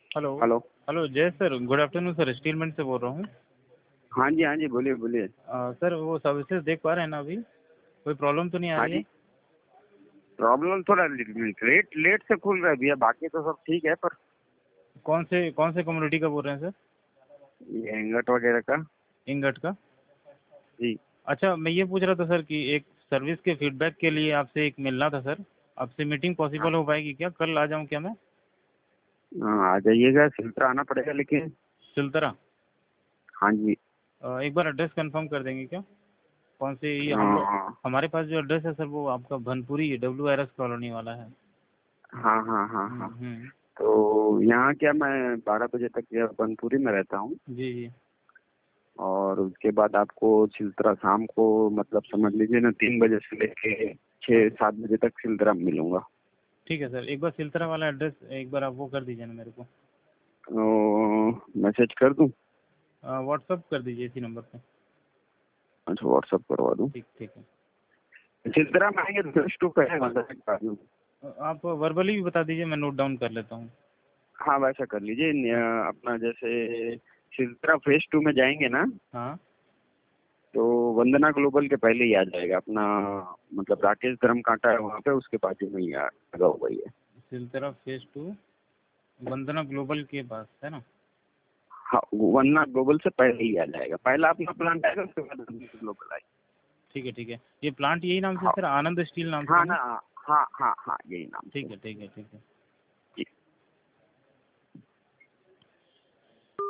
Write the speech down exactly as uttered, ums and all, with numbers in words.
Hello. Hello. Hello Jai sir, good afternoon sir, स्टीलमेंट से बोल रहा हूँ। हाँ जी हाँ जी, बोलिए बोलिए। अ, सर वो सर्विसेज देख पा रहे हैं ना अभी? कोई प्रॉब्लम तो नहीं आ हाँ रही जी, है? प्रॉब्लम थोड़ा लेट लेट से खुल रहा है भैया, बाकी तो सब ठीक है, पर कौन से कौन से कम्युनिटी का बोल रहे हैं सर? ये एंगट वगैरह का। इंगट का? जी। अच्छा, मैं ये पूछ रहा था सर कि एक सर्विस के फीडबैक के लिए आपसे एक मिलना था सर। आपसे मीटिंग हाँ पॉसिबल हो पाएगी क्या? कल आ जाऊँ क्या मैं? हाँ, आ जाइएगा, फिल्टर आना पड़ेगा लेकिन। सिलतरा? हाँ जी। अ, एक बार एड्रेस कंफर्म कर देंगे क्या? कौन से ये हम लोग, हाँ हमारे पास जो एड्रेस है सर वो आपका Bhanpuri W R S colony वाला है। हाँ हाँ हाँ हम्म हाँ। हम्म। तो यहाँ क्या, मैं बारह बजे तक यह बनपुरी में रहता हूँ, जी जी। और उसके बाद आपको चिल्तरा शाम को, मतलब समझ लीजिए ना, तीन बजे से लेके छः सात बजे तक चिल्तरा में मिलूंगा। ठीक है सर, एक बार सिलतरा वाला एड्रेस एक बार आप वो कर दीजिए ना मेरे को। तो मैसेज कर दूँ? व्हाट्सअप कर दीजिए इसी नंबर पे। अच्छा, व्हाट्सअप करवा दूँ। ठीक ठीक है। चिल्तरा में आएंगे तो फेस टू पे है, मतलब। अ, आप वर्बली भी बता दीजिए, मैं नोट डाउन कर लेता हूँ। हाँ, वैसा कर लीजिए। न- अपना जैसे चिल्तरा फेज टू में जाएंगे ना, हाँ। तो वंदना ग्लोबल के पहले ही आ जाएगा अपना, मतलब राकेश धर्म कांटा है वहाँ पे, उसके बाजू में ही आ- लगा हुआ ही है। Siltara phase two Vandana global के पास है ना? हाँ, वंदना ग्लोबल से पहले ही आ जाएगा, पहला अपना प्लांट आएगा, उसके बाद वंदना ग्लोबल आएगा। ठीक है ठीक है। ये प्लांट यही नाम से हाँ सर, आनंद स्टील नाम से हाँ है ना। ना? हाँ हाँ हाँ, यही नाम से। ठीक है ठीक है ठीक है।